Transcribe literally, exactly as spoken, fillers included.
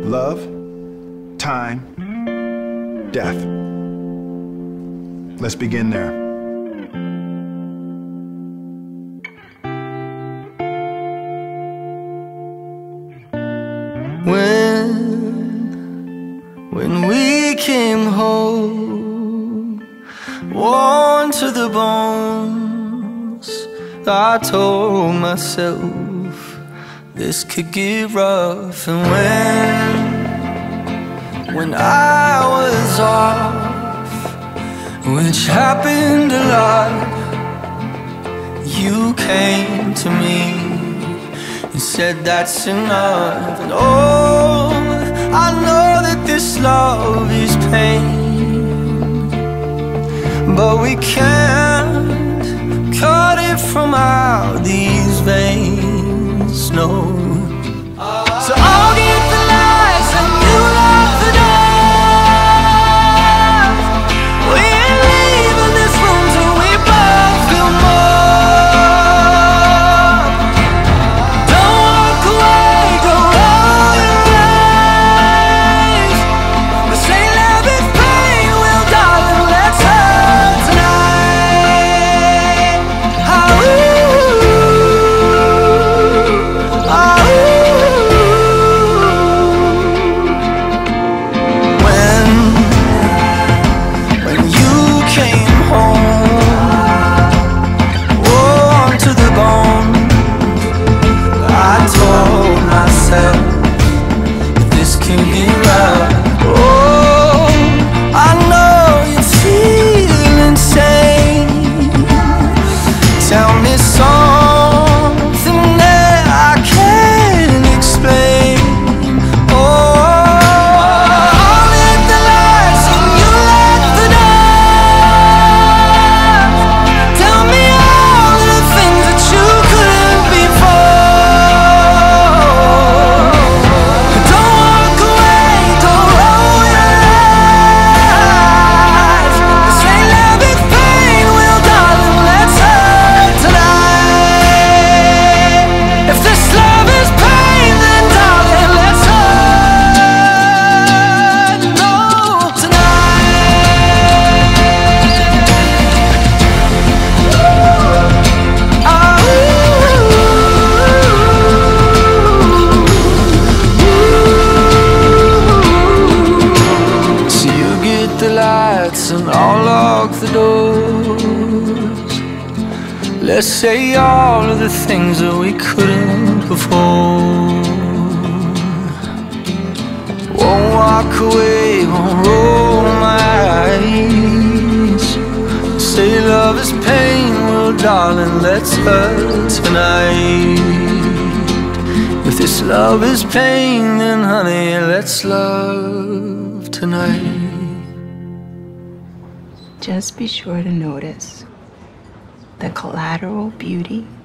love, time, death. Let's begin there. When, when we came home, worn to the bones, I told myself this could get rough. And when, when I was off, which happened a lot, you came to me and said that's enough. And oh, I know that this love is pain, but we can't cut it from out these veins, no. So I'll get the lights and you lock the door. We ain't leaving this room till we both feel more. Don't walk away, go all your ways. This ain't love, it's pain. Well, darling, let's hurt tonight. Oh, ooh, oh, ooh. When, when you came home, worn to the bone, I told myself that this can get rough. Oh, I know you feel insane. Tell me something that I can't explain. Oh, I'll let the lights and you lock the door. Tell me all the things that you couldn't before. Don't walk away, don't roll your eyes. This ain't love, it's pain. Well, darling, let's hurt tonight. If this love is pain, then darling, let's hurt no tonight. So you get the lights and I'll lock the doors. Let's say all of the things that we couldn't before. Won't walk away, won't roll my eyes. Say love is pain, well darling, let's hurt tonight. If this love is pain, then honey, let's love tonight. Just be sure to notice the collateral beauty